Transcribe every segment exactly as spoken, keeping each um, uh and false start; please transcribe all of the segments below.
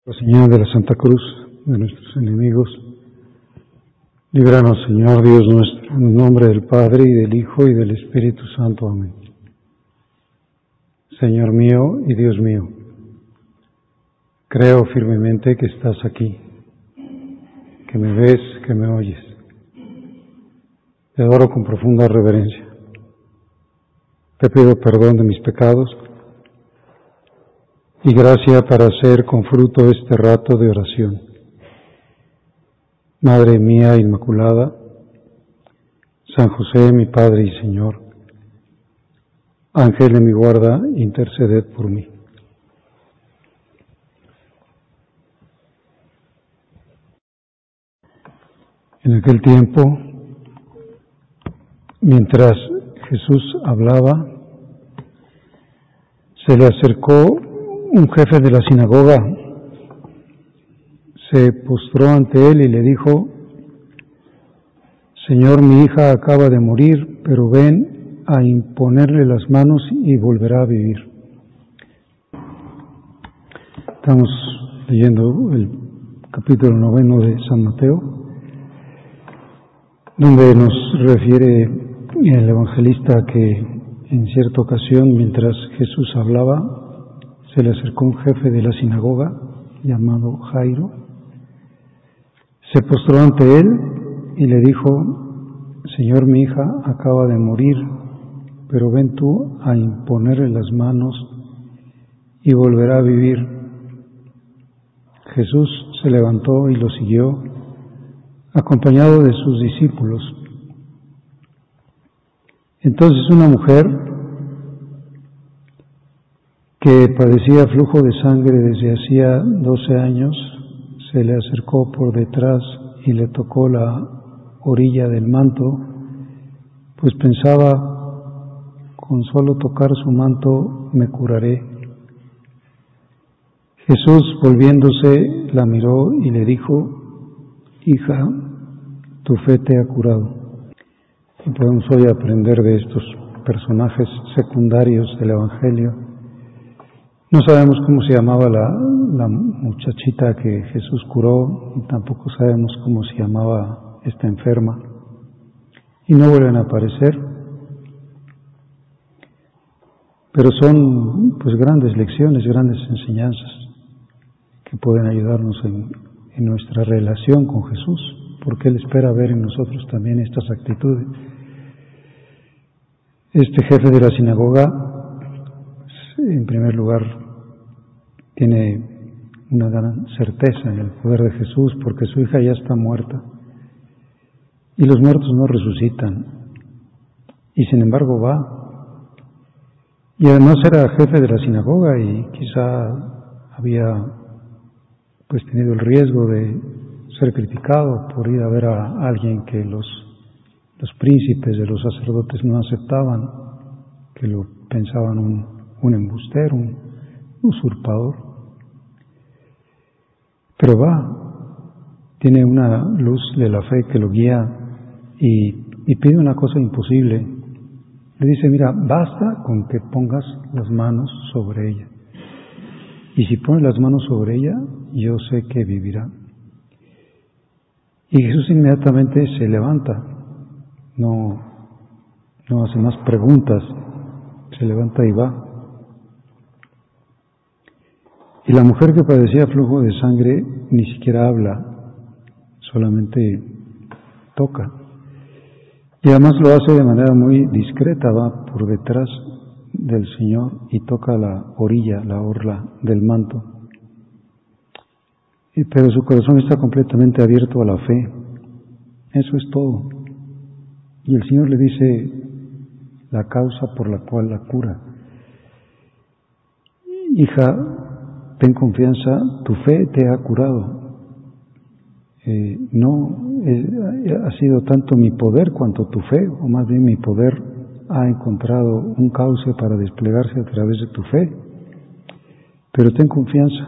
Señor de la Santa Cruz, de nuestros enemigos, líbranos, Señor Dios nuestro, en el nombre del Padre, y del Hijo, y del Espíritu Santo. Amén. Señor mío y Dios mío, creo firmemente que estás aquí, que me ves, que me oyes. Te adoro con profunda reverencia. Te pido perdón de mis pecados y gracia para hacer con fruto este rato de oración. Madre mía Inmaculada, San José, mi Padre y Señor, Ángel de mi guarda, interceded por mí. En aquel tiempo, mientras Jesús hablaba, se le acercó un jefe de la sinagoga, se postró ante él y le dijo: Señor, mi hija acaba de morir, pero ven a imponerle las manos y volverá a vivir. Estamos leyendo el capítulo noveno de San Mateo, donde nos refiere el evangelista que en cierta ocasión, mientras Jesús hablaba, se le acercó un jefe de la sinagoga llamado Jairo, se postró ante él y le dijo: Señor, mi hija acaba de morir, pero ven tú a imponerle las manos y volverá a vivir. Jesús se levantó y lo siguió, acompañado de sus discípulos. Entonces una mujer que padecía flujo de sangre desde hacía doce años, se le acercó por detrás y le tocó la orilla del manto, pues pensaba: con solo tocar su manto me curaré. Jesús, volviéndose, la miró y le dijo: Hija, tu fe te ha curado. Y podemos hoy aprender de estos personajes secundarios del Evangelio. No sabemos cómo se llamaba la, la muchachita que Jesús curó, y tampoco sabemos cómo se llamaba esta enferma. Y no vuelven a aparecer. Pero son pues grandes lecciones, grandes enseñanzas que pueden ayudarnos en, en nuestra relación con Jesús, porque Él espera ver en nosotros también estas actitudes. Este jefe de la sinagoga, en primer lugar, tiene una gran certeza en el poder de Jesús, porque su hija ya está muerta y los muertos no resucitan, y sin embargo va. Y además era jefe de la sinagoga y quizá había pues tenido el riesgo de ser criticado por ir a ver a alguien que los, los príncipes de los sacerdotes no aceptaban, que lo pensaban un, un embustero, un usurpador. Pero va, tiene una luz de la fe que lo guía y, y pide una cosa imposible. Le dice: mira, basta con que pongas las manos sobre ella. Y si pones las manos sobre ella, yo sé que vivirá. Y Jesús inmediatamente se levanta, no, no hace más preguntas, se levanta y va. Y la mujer que padecía flujo de sangre ni siquiera habla, solamente toca. Y además lo hace de manera muy discreta, va por detrás del Señor y toca la orilla, la orla del manto. Y, pero su corazón está completamente abierto a la fe. Eso es todo. Y el Señor le dice la causa por la cual la cura. Hija, ten confianza, tu fe te ha curado. Eh, no eh, ha sido tanto mi poder cuanto tu fe, o más bien mi poder ha encontrado un cauce para desplegarse a través de tu fe. Pero ten confianza.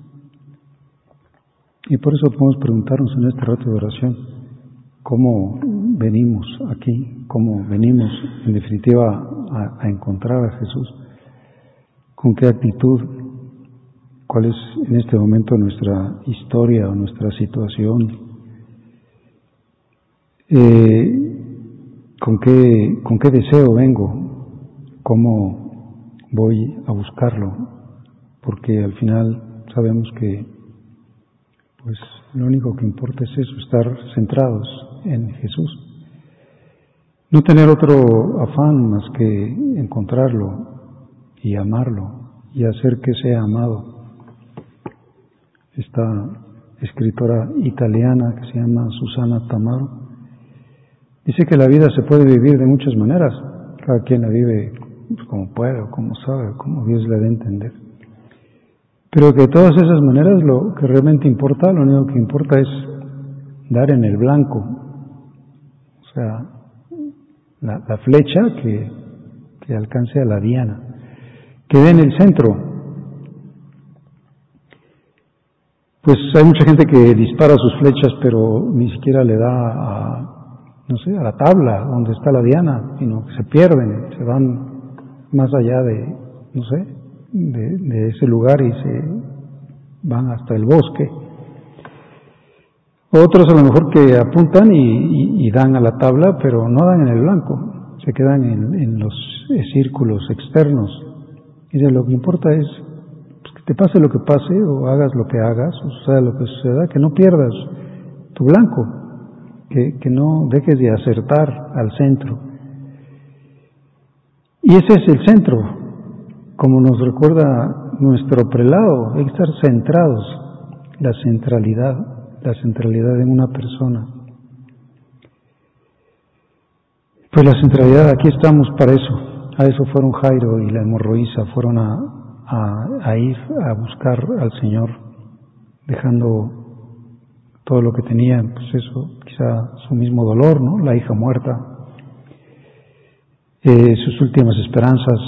Y por eso podemos preguntarnos en este rato de oración: ¿cómo venimos aquí? ¿Cómo venimos, en definitiva, a, a encontrar a Jesús? ¿Con qué actitud? cuál es en este momento nuestra historia o nuestra situación, eh, con qué, con qué deseo vengo, cómo voy a buscarlo, porque al final sabemos que pues lo único que importa es eso, estar centrados en Jesús. No tener otro afán más que encontrarlo y amarlo y hacer que sea amado. Esta escritora italiana que se llama Susana Tamaro dice que la vida se puede vivir de muchas maneras, cada quien la vive pues, como puede o como sabe, como Dios le dé a entender. Pero que de todas esas maneras lo que realmente importa, lo único que importa es dar en el blanco, o sea, la, la flecha que, que alcance a la diana, que dé en el centro. Pues hay mucha gente que dispara sus flechas, pero ni siquiera le da a, no sé, a la tabla donde está la diana, sino que se pierden, se van más allá de, no sé, de, de ese lugar y se van hasta el bosque. Otros a lo mejor que apuntan y, y, y dan a la tabla, pero no dan en el blanco, se quedan en, en los círculos externos. Y de lo que importa es pues, que te pase lo que pase o hagas lo que hagas, o suceda lo que suceda, que no pierdas tu blanco, que, que no dejes de acertar al centro. Y ese es el centro. Como nos recuerda nuestro prelado, hay que estar centrados, la centralidad, la centralidad en una persona. Pues la centralidad, aquí estamos para eso, a eso fueron Jairo y la hemorroísa, fueron a, a, a ir a buscar al Señor, dejando todo lo que tenían, pues eso, quizá su mismo dolor, ¿no? La hija muerta, eh, sus últimas esperanzas.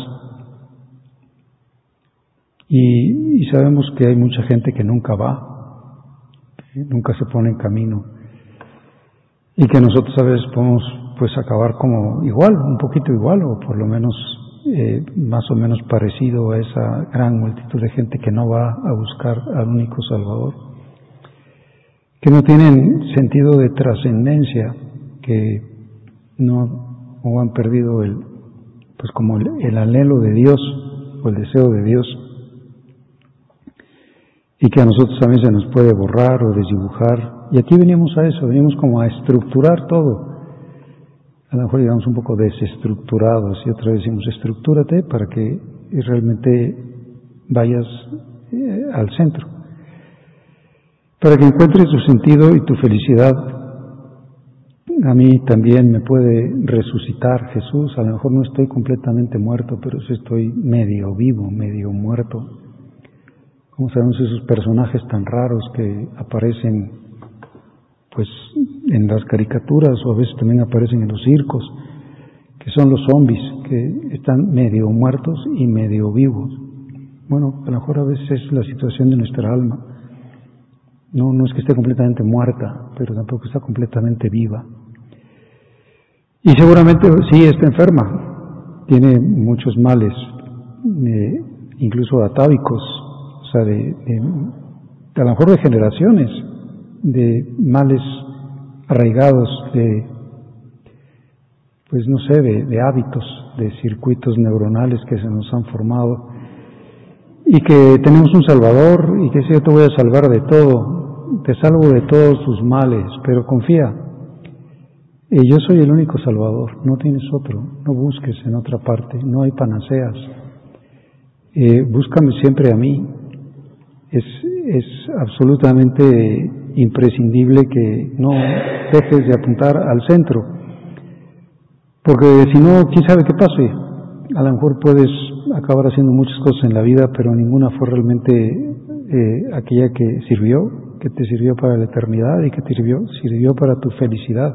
Y, y sabemos que hay mucha gente que nunca va, que nunca se pone en camino, y que nosotros a veces podemos pues acabar como igual, un poquito igual, o por lo menos eh, más o menos parecido a esa gran multitud de gente que no va a buscar al único Salvador, que no tienen sentido de trascendencia, que no o han perdido el pues como el, el anhelo de Dios o el deseo de Dios. Y que a nosotros también se nos puede borrar o desdibujar. Y aquí venimos a eso, venimos como a estructurar todo. A lo mejor llegamos un poco desestructurados y otra vez decimos, estructúrate para que realmente vayas eh, al centro. Para que encuentres tu sentido y tu felicidad. A mí también me puede resucitar Jesús. A lo mejor no estoy completamente muerto, pero sí estoy medio vivo, medio muerto. Como sabemos esos personajes tan raros que aparecen pues en las caricaturas o a veces también aparecen en los circos, que son los zombies, que están medio muertos y medio vivos. Bueno, a lo mejor a veces es la situación de nuestra alma. No, no es que esté completamente muerta, pero tampoco está completamente viva. Y seguramente sí está enferma, tiene muchos males, eh, incluso atávicos, o sea, de, de, de a lo mejor de generaciones, de males arraigados, de, pues no sé, de, de hábitos, de circuitos neuronales que se nos han formado, y que tenemos un Salvador, y que si yo te voy a salvar de todo, te salvo de todos tus males, pero confía, eh, yo soy el único Salvador, no tienes otro, no busques en otra parte, no hay panaceas, eh, búscame siempre a mí. Es, es absolutamente imprescindible que no dejes de apuntar al centro, porque si no, quién sabe qué pase. A lo mejor puedes acabar haciendo muchas cosas en la vida, pero ninguna fue realmente eh, aquella que sirvió, que te sirvió para la eternidad y que te sirvió, sirvió para tu felicidad.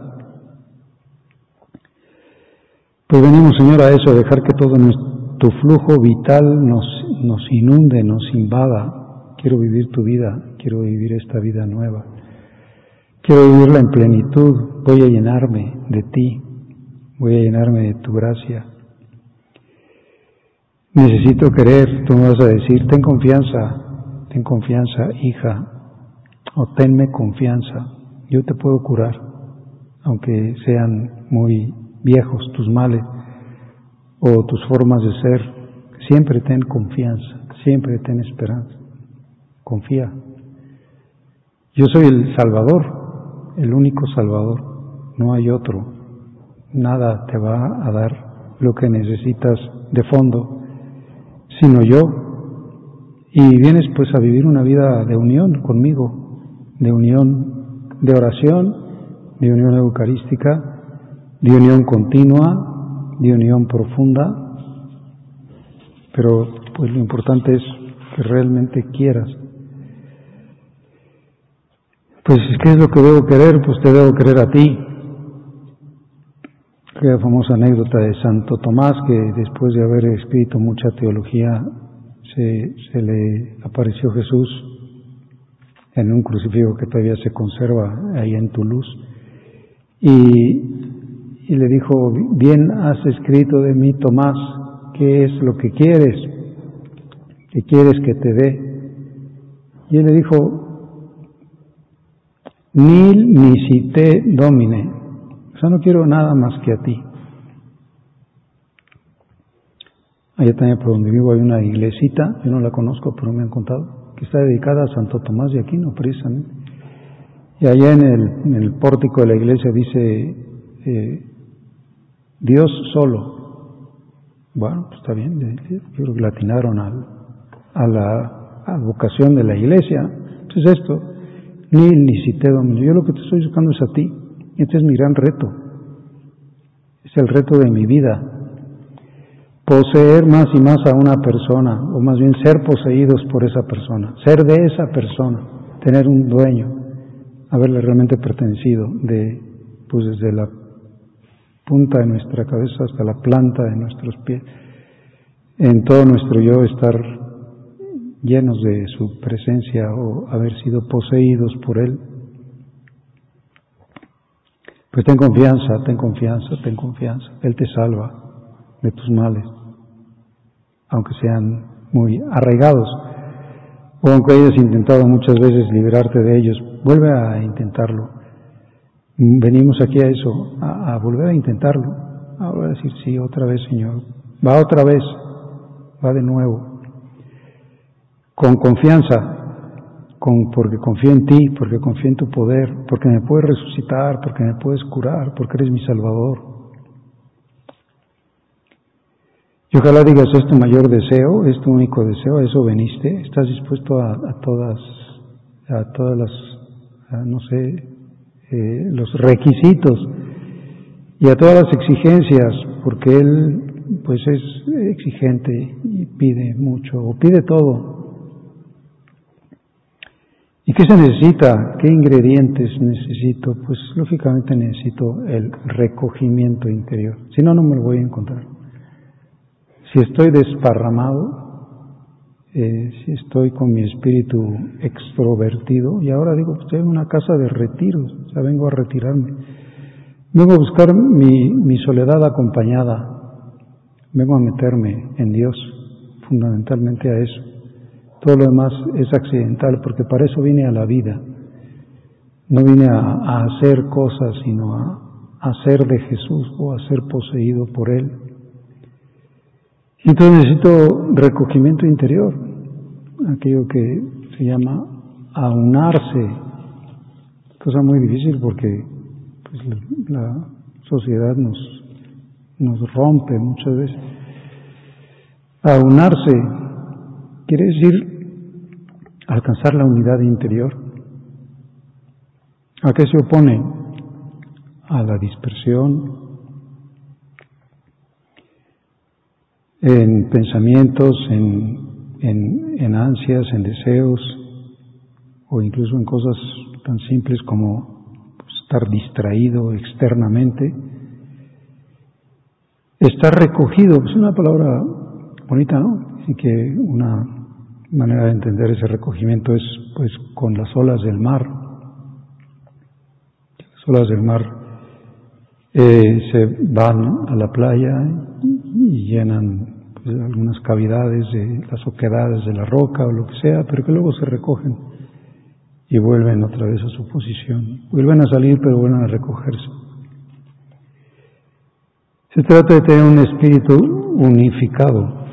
Pues venimos, Señor, a eso, a dejar que todo nuestro flujo vital nos, nos inunde, nos invada. Quiero vivir tu vida, quiero vivir esta vida nueva. Quiero vivirla en plenitud, voy a llenarme de ti, voy a llenarme de tu gracia. Necesito querer, tú me vas a decir, ten confianza, ten confianza, hija, o tenme confianza, yo te puedo curar, aunque sean muy viejos tus males o tus formas de ser. Siempre ten confianza, siempre ten esperanza, confía. Yo soy el Salvador, el único Salvador, no hay otro. Nada te va a dar lo que necesitas de fondo, sino yo. Y vienes pues a vivir una vida de unión conmigo, de unión de oración, de unión eucarística, de unión continua, de unión profunda. Pero pues lo importante es que realmente quieras. Pues, ¿qué es lo que debo querer? Pues te debo querer a ti. Aquella famosa anécdota de Santo Tomás, que después de haber escrito mucha teología, se, se le apareció Jesús en un crucifijo que todavía se conserva ahí en Toulouse, y, y le dijo: bien has escrito de mí, Tomás, ¿qué es lo que quieres? ¿Qué quieres que te dé? Y él le dijo: Nil nisi te domine. O sea, no quiero nada más que a ti. Allá también por donde vivo hay una iglesita, yo no la conozco, pero me han contado, que está dedicada a Santo Tomás de Aquino, precisamente. Y allá en el, en el pórtico de la iglesia dice, eh, Dios solo. Bueno, pues está bien, yo creo que le atinaron al, a la advocación de la iglesia. Pues es esto, Nil nisi te domine. Yo lo que te estoy buscando es a ti. Este es mi gran reto, es el reto de mi vida, poseer más y más a una persona, o más bien ser poseídos por esa persona, ser de esa persona, tener un dueño, haberle realmente pertenecido, de, pues desde la punta de nuestra cabeza hasta la planta de nuestros pies, en todo nuestro yo estar llenos de su presencia o haber sido poseídos por Él. Pues ten confianza, ten confianza, ten confianza. Él te salva de tus males, aunque sean muy arraigados, o aunque hayas intentado muchas veces liberarte de ellos, vuelve a intentarlo. Venimos aquí a eso, a, a volver a intentarlo, a volver a decir, sí, otra vez, Señor, va otra vez, va de nuevo, con confianza, Con, porque confío en ti, porque confío en tu poder, porque me puedes resucitar, porque me puedes curar, porque eres mi Salvador. Y ojalá digas, es tu mayor deseo, es tu único deseo, a eso veniste, estás dispuesto a, a todas, a todas las, a, no sé, eh, los requisitos y a todas las exigencias, porque Él, pues es exigente y pide mucho, o pide todo. ¿Y qué se necesita? ¿Qué ingredientes necesito? Pues lógicamente necesito el recogimiento interior. Si no, no me lo voy a encontrar. Si estoy desparramado, eh, si estoy con mi espíritu extrovertido, y ahora digo, pues estoy en una casa de retiros, o sea, vengo a retirarme. Vengo a buscar mi, mi soledad acompañada. Vengo a meterme en Dios, fundamentalmente a eso. Todo lo demás es accidental, porque para eso vine a la vida. No vine a, a hacer cosas, sino a, a ser de Jesús o a ser poseído por Él. Entonces necesito recogimiento interior, aquello que se llama aunarse, cosa muy difícil porque pues, la sociedad nos, nos rompe muchas veces. Aunarse quiere decir alcanzar la unidad interior. ¿A qué se opone? A la dispersión en pensamientos, en, en, en ansias, en deseos, o incluso en cosas tan simples como pues, estar distraído externamente. Estar recogido, pues es una palabra bonita, ¿no? Así que una manera de entender ese recogimiento es pues con las olas del mar. Las olas del mar eh, se van a la playa y llenan pues, pues, algunas cavidades de las oquedades de la roca o lo que sea, pero que luego se recogen y vuelven otra vez a su posición. Vuelven a salir, pero vuelven a recogerse. Se trata de tener un espíritu unificado,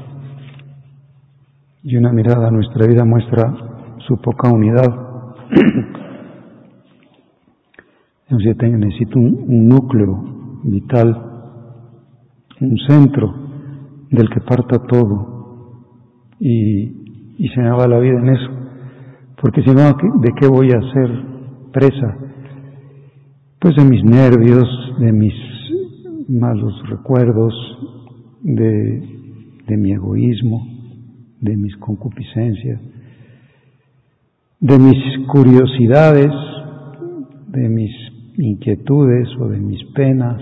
y una mirada a nuestra vida muestra su poca unidad. Yo necesito un, un núcleo vital, un centro del que parta todo, y, y se me va la vida en eso, porque si no, ¿de qué voy a ser presa? Pues de mis nervios, de mis malos recuerdos, de, de mi egoísmo, de mis concupiscencias, de mis curiosidades, de mis inquietudes o de mis penas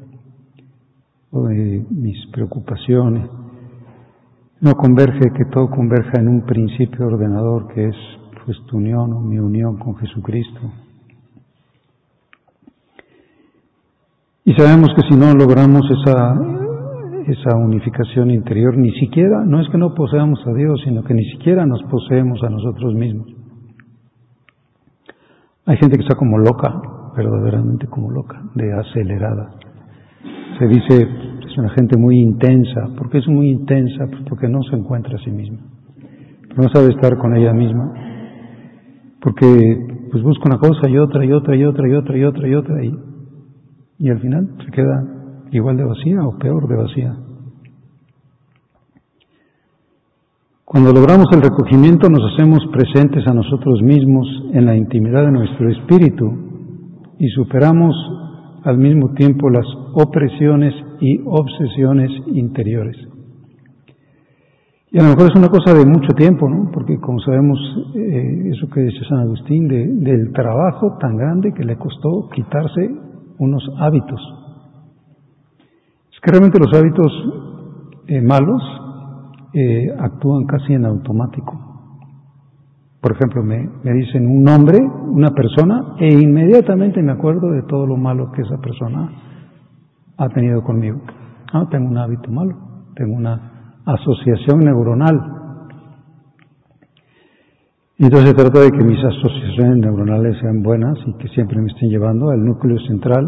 o de mis preocupaciones. No converge, que todo converja en un principio ordenador que es pues tu unión o mi unión con Jesucristo. Y sabemos que si no logramos esa, esa unificación interior, ni siquiera, no es que no poseamos a Dios, sino que ni siquiera nos poseemos a nosotros mismos. Hay gente que está como loca, verdaderamente como loca, de acelerada. Se dice, es una gente muy intensa. ¿Por qué es muy intensa? Pues porque no se encuentra a sí misma. No sabe estar con ella misma. Porque pues busca una cosa y otra y otra y otra y otra y otra y otra y, y al final se queda igual de vacía o peor de vacía. Cuando logramos el recogimiento nos hacemos presentes a nosotros mismos en la intimidad de nuestro espíritu y superamos al mismo tiempo las opresiones y obsesiones interiores. Y a lo mejor es una cosa de mucho tiempo, ¿no? Porque como sabemos, eh, eso que dice San Agustín, de, del trabajo tan grande que le costó quitarse unos hábitos. Es que realmente los hábitos eh, malos eh, actúan casi en automático. Por ejemplo, me, me dicen un nombre, una persona, e inmediatamente me acuerdo de todo lo malo que esa persona ha tenido conmigo. Ah, tengo un hábito malo, tengo una asociación neuronal. Entonces se trata de que mis asociaciones neuronales sean buenas y que siempre me estén llevando al núcleo central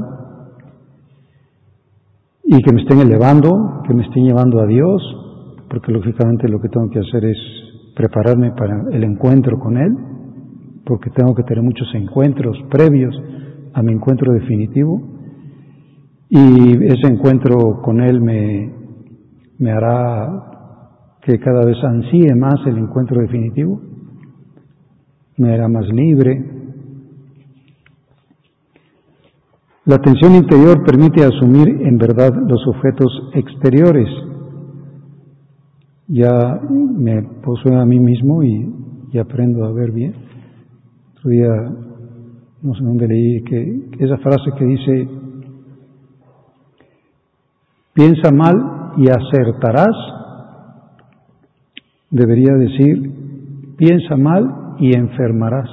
y que me estén elevando, que me estén llevando a Dios, porque lógicamente lo que tengo que hacer es prepararme para el encuentro con Él, porque tengo que tener muchos encuentros previos a mi encuentro definitivo, y ese encuentro con Él me, me hará que cada vez ansíe más el encuentro definitivo, me hará más libre. La atención interior permite asumir en verdad los objetos exteriores. Ya me poseo a mí mismo y, y aprendo a ver bien. Otro día, no sé dónde leí, que, que esa frase que dice, piensa mal y acertarás, debería decir, piensa mal y enfermarás.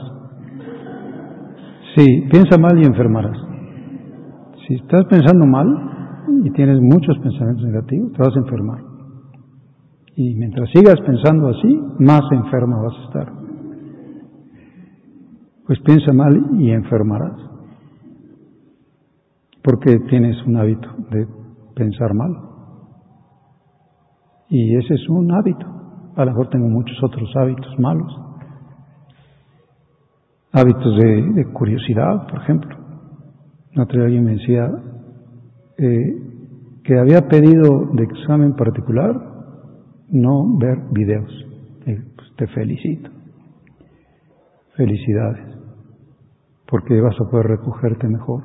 Sí, piensa mal y enfermarás. Si estás pensando mal y tienes muchos pensamientos negativos, te vas a enfermar. Y mientras sigas pensando así, más enferma vas a estar. Pues piensa mal y enfermarás. Porque tienes un hábito de pensar mal. Y ese es un hábito. A lo mejor tengo muchos otros hábitos malos. Hábitos de, de curiosidad, por ejemplo. Otro día alguien me decía eh, que había pedido de examen particular no ver videos. Eh, pues te felicito. Felicidades. Porque vas a poder recogerte mejor.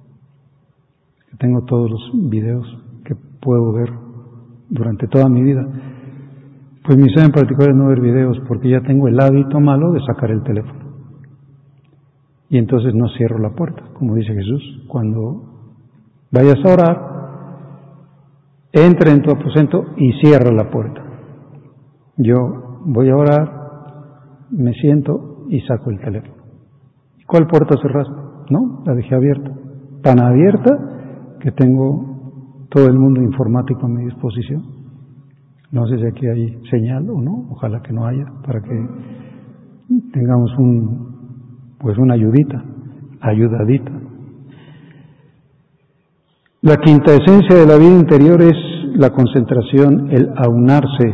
Tengo todos los videos que puedo ver durante toda mi vida. Pues mi examen particular es no ver videos porque ya tengo el hábito malo de sacar el teléfono. Y entonces no cierro la puerta, como dice Jesús. Cuando vayas a orar, entra en tu aposento y cierra la puerta. Yo voy a orar, me siento y saco el teléfono. ¿Cuál puerta cerraste? No, la dejé abierta. Tan abierta que tengo todo el mundo informático a mi disposición. No sé si aquí hay señal o no, ojalá que no haya, para que tengamos un, pues una ayudita, ayudadita. La quinta esencia de la vida interior es la concentración, el aunarse.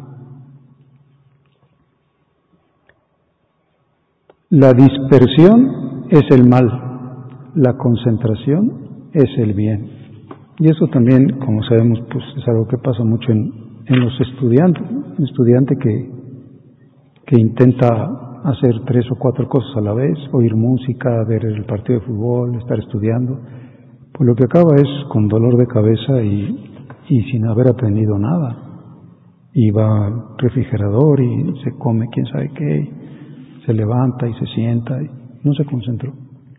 La dispersión es el mal, la concentración es el bien. Y eso también, como sabemos, pues es algo que pasa mucho en, en los estudiantes. Un estudiante que, que intenta hacer tres o cuatro cosas a la vez, oír música, ver el partido de fútbol, estar estudiando, pues lo que acaba es con dolor de cabeza y, y sin haber aprendido nada. Y va al refrigerador y se come quién sabe qué, se levanta y se sienta y no se concentró.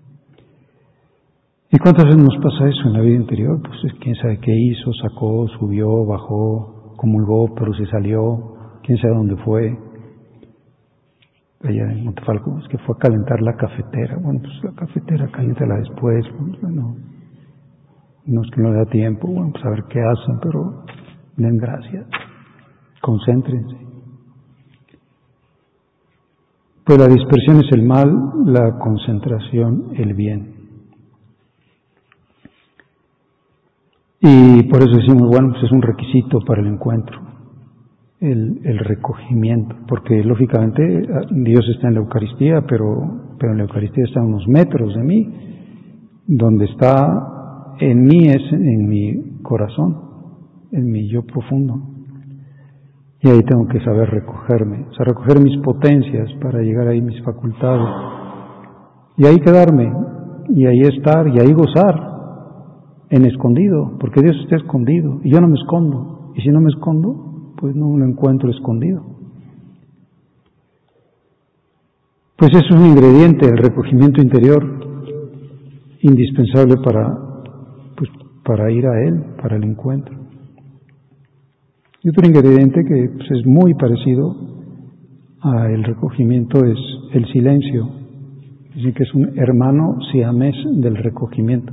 ¿Y cuántas veces nos pasa eso en la vida interior? Pues quién sabe qué hizo, sacó, subió, bajó, comulgó, pero se salió, quién sabe dónde fue. Allá en Montefalco, es que fue a calentar la cafetera. Bueno, pues la cafetera caliéntala después. Bueno, no es que no le da tiempo, bueno, pues a ver qué hacen, pero den gracias, concéntrense. Pues la dispersión es el mal, la concentración el bien. Y por eso decimos, bueno, pues es un requisito para el encuentro, el, el recogimiento, porque lógicamente Dios está en la Eucaristía, pero, pero en la Eucaristía está a unos metros de mí, donde está en mí es en mi corazón, en mi yo profundo. Y ahí tengo que saber recogerme, o sea, recoger mis potencias para llegar ahí, mis facultades, y ahí quedarme, y ahí estar, y ahí gozar, en escondido, porque Dios está escondido, y yo no me escondo, y si no me escondo, pues no lo encuentro escondido. Pues es un ingrediente, el recogimiento interior, indispensable para, pues, para ir a Él, para el encuentro. Y otro ingrediente que pues, es muy parecido al recogimiento es el silencio, es decir, que es un hermano siamés del recogimiento.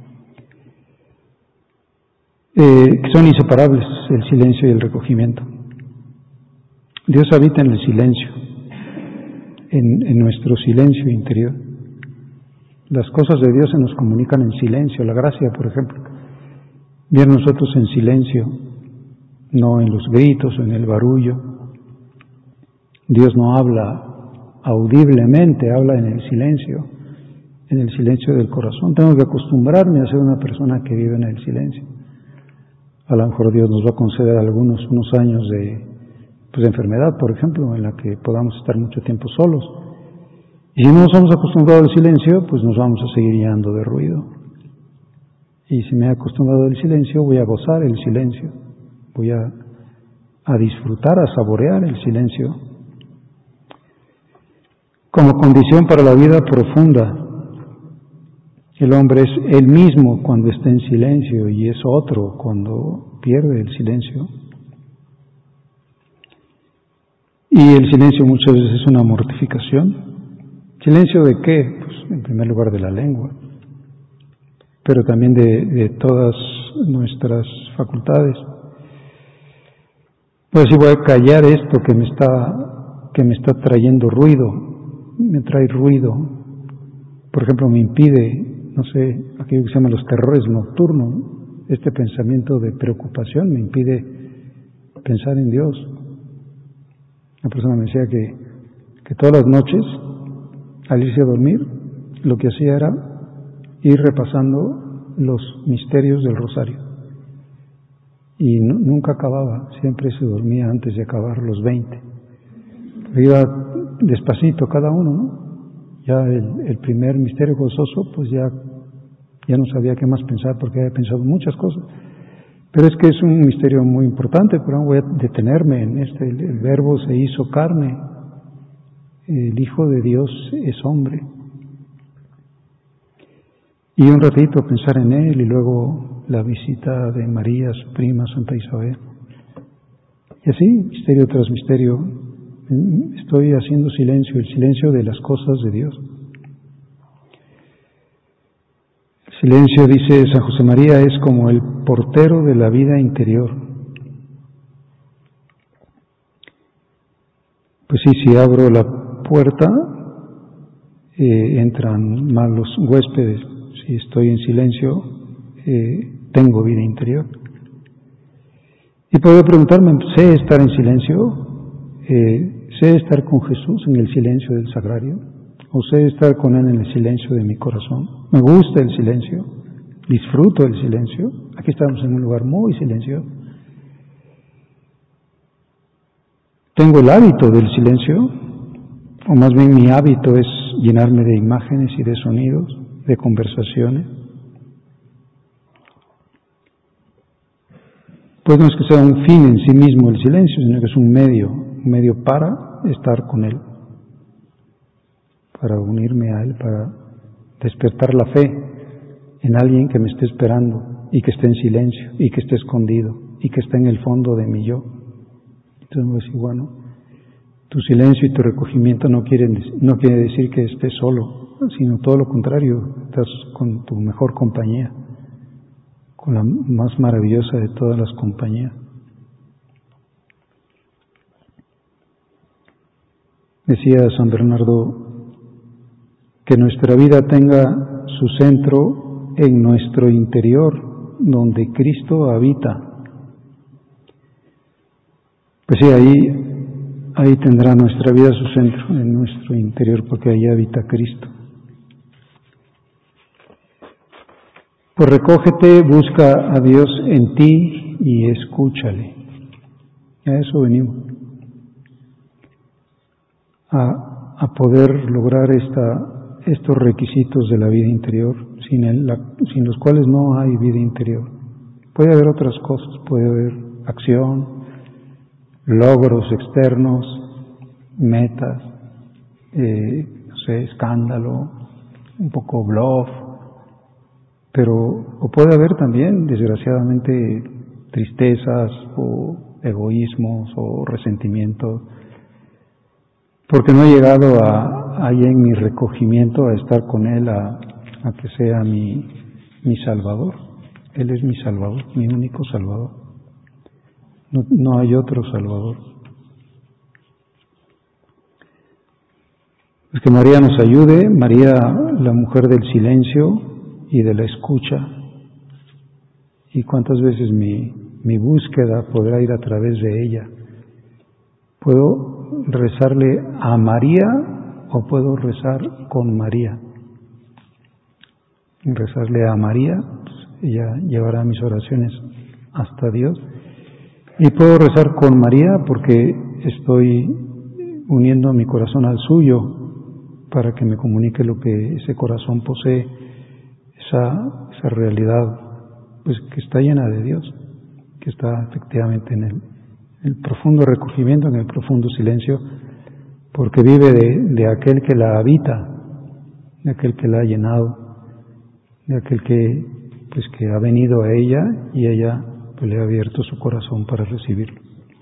Eh, que son inseparables, el silencio y el recogimiento. Dios habita en el silencio, en, en nuestro silencio interior. Las cosas de Dios se nos comunican en silencio, la gracia, por ejemplo. Bien nosotros en silencio, no en los gritos o en el barullo. Dios no habla audiblemente, habla en el silencio, en el silencio del corazón. Tengo que acostumbrarme a ser una persona que vive en el silencio. A lo mejor Dios nos va a conceder algunos unos años de, pues, de enfermedad, por ejemplo, en la que podamos estar mucho tiempo solos. Y si no nos hemos acostumbrado al silencio, pues nos vamos a seguir llenando de ruido. Y si me he acostumbrado al silencio, voy a gozar el silencio, voy a, a disfrutar, a saborear el silencio. Como condición para la vida profunda, el hombre es él mismo cuando está en silencio y es otro cuando pierde el silencio. Y el silencio muchas veces es una mortificación. ¿Silencio de qué? Pues en primer lugar de la lengua, pero también de, de todas nuestras facultades. Pues si voy a callar esto que me está, que me está trayendo ruido, me trae ruido, por ejemplo me impide, no sé, aquello que se llama los terrores nocturnos, este pensamiento de preocupación me impide pensar en Dios. Una persona me decía que, que todas las noches, al irse a dormir, lo que hacía era ir repasando los misterios del rosario. Y no, nunca acababa, siempre se dormía antes de acabar los veinte. Iba despacito cada uno, ¿no? Ya el, el primer misterio gozoso, pues ya, ya no sabía qué más pensar porque había pensado muchas cosas. Pero es que es un misterio muy importante, pero voy a detenerme en este. El, el Verbo se hizo carne, el Hijo de Dios es hombre. Y un ratito pensar en Él y luego la visita de María, su prima, Santa Isabel. Y así, misterio tras misterio, estoy haciendo silencio, el silencio de las cosas de Dios. El silencio, dice San José María, es como el portero de la vida interior. pues sí, si abro la puerta, eh, entran malos huéspedes. Si estoy en silencio, eh, tengo vida interior. Y puedo preguntarme, ¿sé estar en silencio? Eh, ¿Sé estar con Jesús en el silencio del sagrario? ¿O sé estar con Él en el silencio de mi corazón? ¿Me gusta el silencio? ¿Disfruto el silencio? Aquí estamos en un lugar muy silencioso. ¿Tengo el hábito del silencio? O más bien mi hábito es llenarme de imágenes y de sonidos, de conversaciones. Pues no es que sea un fin en sí mismo el silencio, sino que es un medio, un medio para estar con Él, para unirme a Él, para despertar la fe en alguien que me esté esperando y que esté en silencio y que esté escondido y que esté en el fondo de mi yo. Entonces me decía, bueno, tu silencio y tu recogimiento no quieren, no quiere decir que estés solo, sino todo lo contrario, estás con tu mejor compañía, con la más maravillosa de todas las compañías. Decía San Bernardo que nuestra vida tenga su centro en nuestro interior, donde Cristo habita. Pues sí, ahí, ahí tendrá nuestra vida su centro, en nuestro interior, porque ahí habita Cristo. Pues recógete, busca a Dios en ti y escúchale. A eso venimos. A, a poder lograr esta, estos requisitos de la vida interior, sin, el, la, sin los cuales no hay vida interior. Puede haber otras cosas, puede haber acción, logros externos, metas, eh, no sé, escándalo, un poco bluff, pero o puede haber también, desgraciadamente, tristezas o egoísmos o resentimientos, porque no he llegado a, ahí en mi recogimiento a estar con Él, a, a que sea mi, mi Salvador. Él es mi Salvador, mi único Salvador. No, no hay otro Salvador. Pues que María nos ayude, María, la mujer del silencio y de la escucha. Y cuántas veces mi, mi búsqueda podrá ir a través de ella. Puedo rezarle a María o puedo rezar con María. Rezarle a María, pues ella llevará mis oraciones hasta Dios. Y puedo rezar con María porque estoy uniendo mi corazón al suyo para que me comunique lo que ese corazón posee, esa, esa realidad pues que está llena de Dios, que está efectivamente en el, el profundo recogimiento, en el profundo silencio, porque vive de, de aquel que la habita, de aquel que la ha llenado, de aquel que pues que ha venido a ella y ella pues le ha abierto su corazón para recibirlo.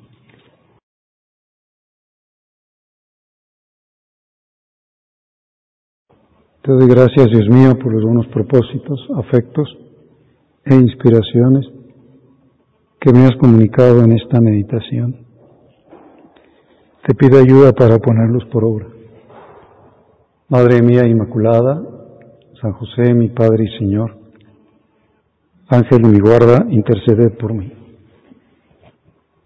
Te doy gracias, Dios mío, por los buenos propósitos, afectos e inspiraciones que me has comunicado en esta meditación. Te pido ayuda para ponerlos por obra. Madre mía Inmaculada, San José, mi Padre y Señor, Ángel de mi guarda, interceded por mí.